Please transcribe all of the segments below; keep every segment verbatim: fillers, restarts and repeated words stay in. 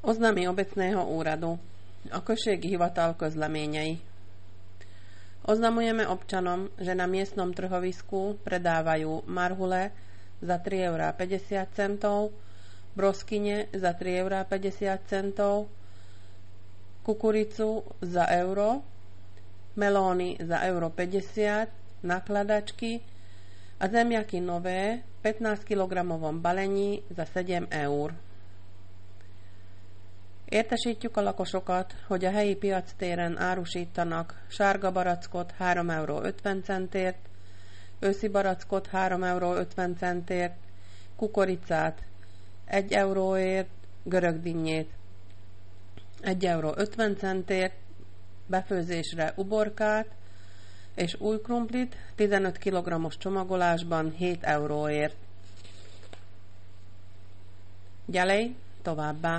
Oznámy obecného úradu. A községi hivatal közleményei. Oznamujeme občanom, že na miestnom trhovisku predávajú marhule za tri eurá päťdesiat centov, broskyne za tri eurá päťdesiat centov, kukuricu za euro, melóny za euro päťdesiat, nakladačky a zemiaky nové v pätnásť kilogramovom balení za sedem eur. Értesítjük a lakosokat, hogy a helyi piactéren árusítanak sárga barackot három euró ötven centért, őszi barackot három euró ötven centért, kukoricát egy euróért, görögdinnyét egy euró ötven centért, befőzésre uborkát és új krumplit tizenöt kilogrammos csomagolásban hét euróért. Ďalej, továbbá.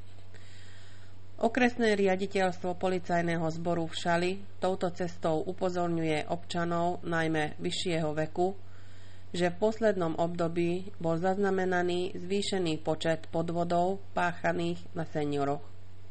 Okresné riaditeľstvo policajného zboru v Šali touto cestou upozorňuje občanov, najmä vyššieho veku, že v poslednom období bol zaznamenaný zvýšený počet podvodov páchaných na senioroch.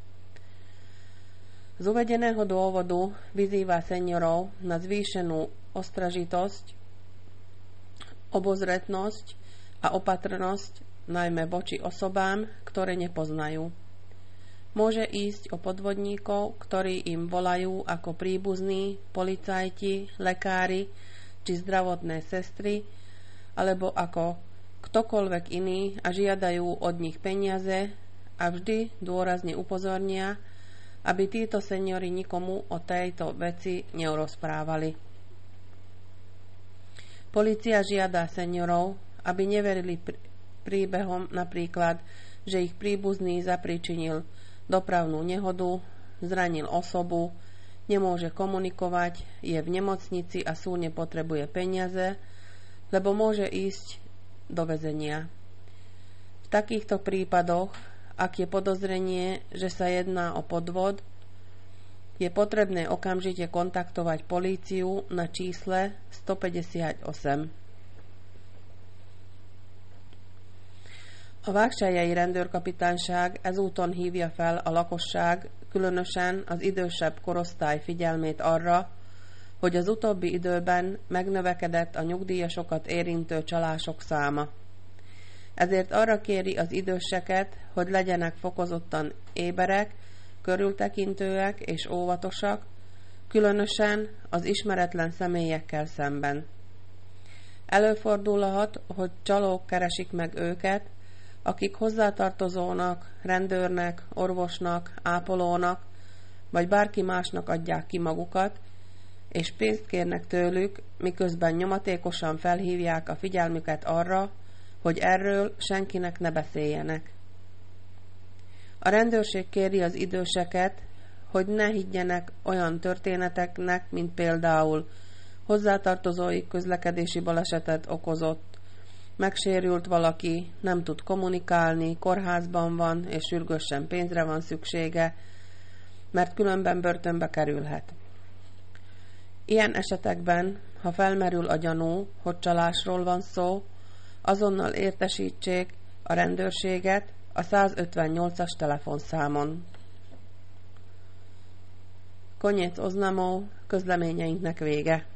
Z uvedeného dôvodu vyzýva seniorov na zvýšenú ostražitosť, obozretnosť a opatrnosť najmä voči osobám, ktoré nepoznajú. Môže ísť o podvodníkov, ktorí im volajú ako príbuzní, policajti, lekári či zdravotné sestry, alebo ako ktokoľvek iný a žiadajú od nich peniaze a vždy dôrazne upozornia, aby títo seniori nikomu o tejto veci neurozprávali. Polícia žiada seniorov, aby neverili príbehom napríklad, že ich príbuzný zapričinil dopravnú nehodu, zranil osobu, nemôže komunikovať, je v nemocnici a súdne potrebuje peniaze, lebo môže ísť do väzenia. V takýchto prípadoch, ak je podozrenie, že sa jedná o podvod, je potrebné okamžite kontaktovať políciu na čísle stopäťdesiatosem. A vágsályai rendőrkapitányság ezúton hívja fel a lakosság, különösen az idősebb korosztály figyelmét arra, hogy az utóbbi időben megnövekedett a nyugdíjasokat érintő csalások száma. Ezért arra kéri az időseket, hogy legyenek fokozottan éberek, körültekintőek és óvatosak, különösen az ismeretlen személyekkel szemben. Előfordulhat, hogy csalók keresik meg őket, akik hozzátartozónak, rendőrnek, orvosnak, ápolónak, vagy bárki másnak adják ki magukat, és pénzt kérnek tőlük, miközben nyomatékosan felhívják a figyelmüket arra, hogy erről senkinek ne beszéljenek. A rendőrség kéri az időseket, hogy ne higgyenek olyan történeteknek, mint például hozzátartozói közlekedési balesetet okozott, megsérült valaki, nem tud kommunikálni, kórházban van, és sürgősen pénzre van szüksége, mert különben börtönbe kerülhet. Ilyen esetekben, ha felmerül a gyanú, hogy csalásról van szó, azonnal értesítsék a rendőrséget a százötvennyolcas telefonszámon. Koniec oznamov, közleményeinknek vége.